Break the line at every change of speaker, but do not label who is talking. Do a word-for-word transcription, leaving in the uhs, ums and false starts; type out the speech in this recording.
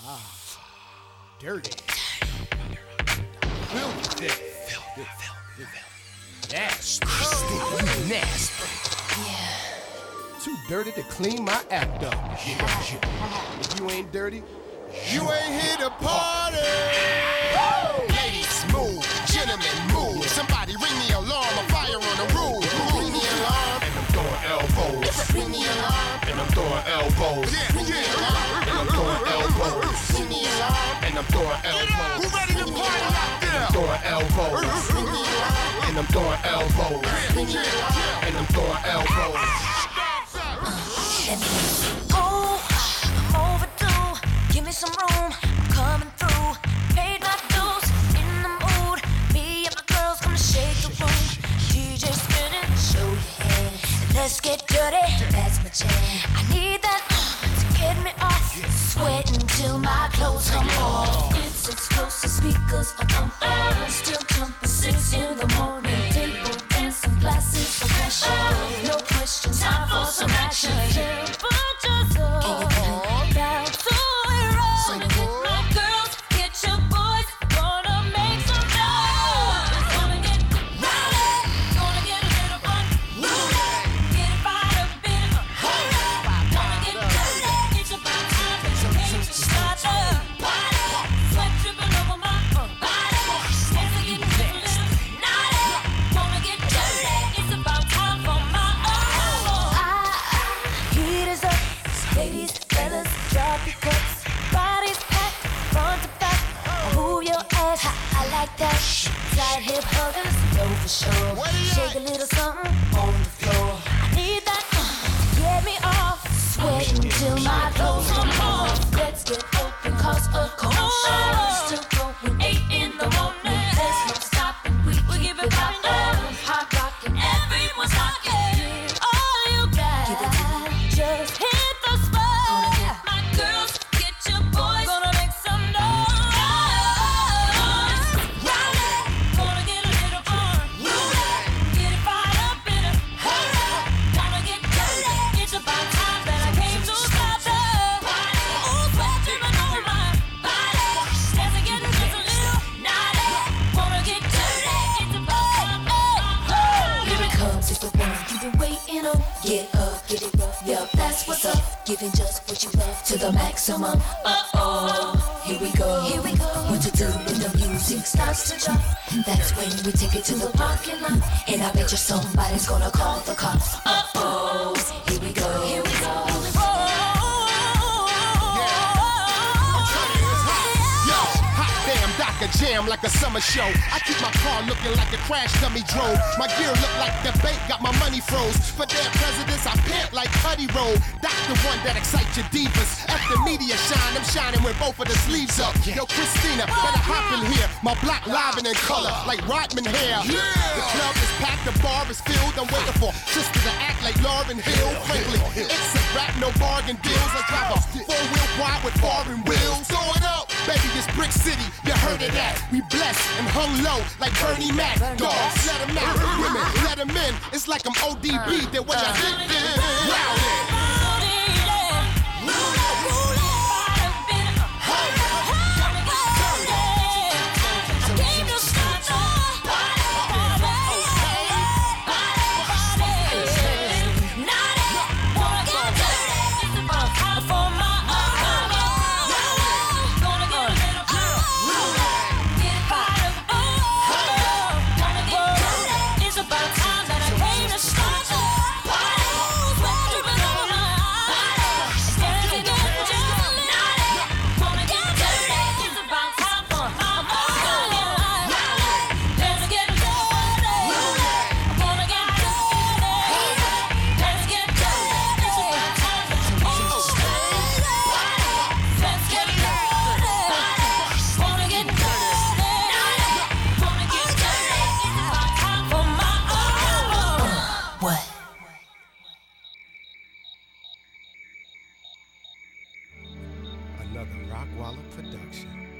Dirty. Filthy. Filthy. Nasty. Nasty.
Yeah.
Too dirty to clean my act up. Yeah. If you ain't dirty, you ain't here to party.
Ladies, move. Gentlemen, move. Somebody ring the alarm. A fire on the roof. Ring the alarm.
And I'm throwing elbows.
Ring the alarm.
And I'm throwing elbows.
Ring the alarm.
And I'm throwing elbows.
Ring the alarm.
And I'm throwing elbows.
Who ready to party out there?
Throwing elbows.
Ring the alarm.
And I'm throwing elbows.
Ring the alarm.
And I'm throwing elbows.
Let me oh, I'm overdue. Give me some room, I'm coming through. Paid my dues, in the mood. Me and my girls gonna shake the room. D J spinning, show your head. Let's get dirty, that's my jam. I need that uh, to get me off. Sweating till my clothes come off. It's explosive, speakers are pumping. Still jumping, six in the morning. Table dancing, glasses of pressure. No question, time for some action. Hip huggers, know for sure. Shake a little something on the floor. I need that uh, to get me off. Sweating till my clothes come off. Let's get open, cause a commotion. Still going eight in the morning. There's no stopping, we keep it poppin'. Hot rockin', everyone's rockin'. All you got, just hit the spot. My girls, get your boys, gonna make some noise. Get up, get it rough, yup, that's what's up. Giving just what you love to the maximum. Uh-oh, here we go, here we go. What to do when the music starts to jump? That's when we take it to the parking lot. And I bet you somebody's gonna call the cops. Uh-oh, here we go, here we go.
A jam like a summer show. I keep my car looking like a crash dummy drove. My gear look like the bank got my money froze. For their presidents, I pant like Putty Roll. That's the one that excites your divas. At the media shine, I'm shining with both of the sleeves up. Yo, Christina, better hop in here. My block live and in color, like Rodman hair. The club is packed, the bar is filled. I'm waiting for sister to act like Lauryn Hill. Frankly, it's a rap, no bargain deals. I drive a four-wheel quad with foreign wheels. Throw it up, baby, it's Brick City. You heard it. That. We blessed and hung low like Bernie Mac. Dogs, let them out. Women, let them in. It's like I'm O D B. They're what I did. Wow.
Another Rockwalla production.